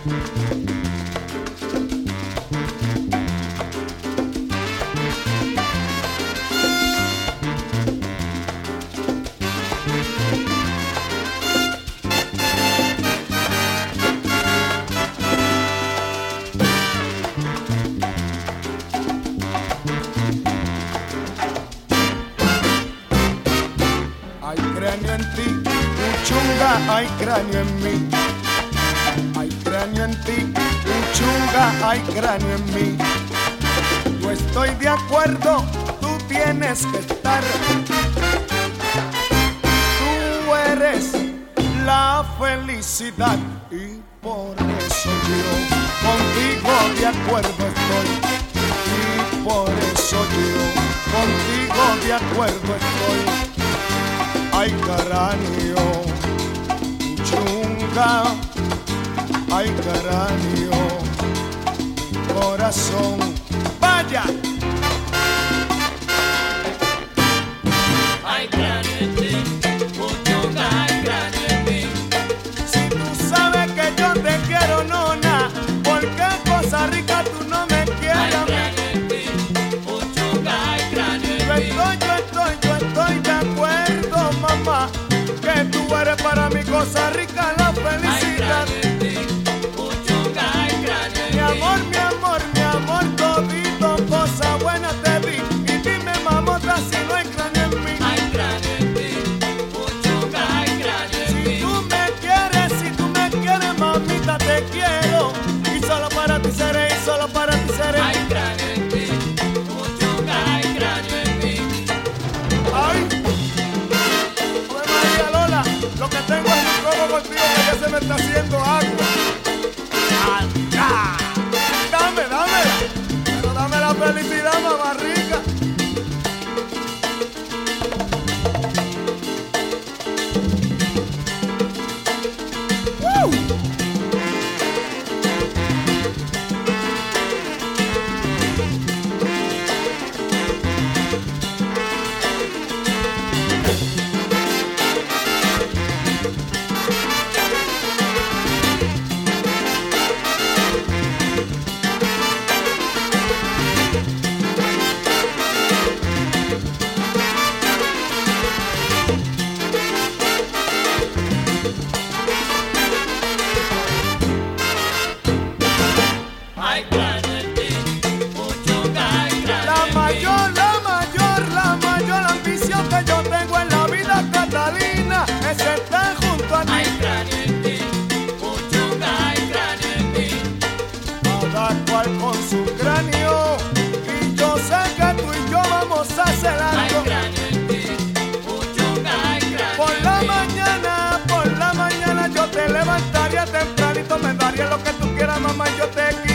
Hay cráneo en ti, Uchunga, hay cráneo en mí. Hay cráneo en ti, Uchunga, hay cráneo en mí. Yo estoy de acuerdo, tú tienes que estar. Tú eres la felicidad y por eso yo contigo de acuerdo estoy. Y por eso yo contigo de acuerdo estoy. Ay, cráneo, Uchunga, ay, cráneo, corazón, vaya. Hay cráneo en ti, Uchunga, hay cráneo en mí. Si tú sabes que yo te quiero, nona, ¿por qué Costa Rica tú no me quieres? Hay cráneo en ti, Uchunga, hay cráneo en mí. Yo estoy de acuerdo, mamá, que tú eres para mi Costa Rica la Hay felicidad. cráneo en ti, Uchunga, hay cráneo en Mi mí. amor, todito, cosas buenas te vi. Y dime, mamota, si no hay cráneo en mí. Hay cráneo en ti, Uchunga, hay cráneo en Si mí. tú me quieres, mamita, te quiero. Y solo para ti seré, y solo para ti seré. Hay cráneo en ti, Uchunga, hay cráneo en mí. Ay, Ave María Lola, lo que tengo es un robo contigo que ya se me está haciendo agua. ¡Anda! Dámela, pero dame la felicidad, mamá rica. ¡Woo! Hay cráneo en ti, Uchunga, hay cráneo La en mí. mayor ambición que yo tengo en la vida, Catalina, es estar junto a Hay ti. cráneo en ti, Uchunga, hay cráneo en mí. Cada cual con su cráneo. Y yo sé que tú y yo vamos a hacer Hay algo. cráneo en ti, Uchunga, hay cráneo Por en la mí. mañana yo te levantaría tempranito, me daría lo que tú quieras, mamá, yo te quiero.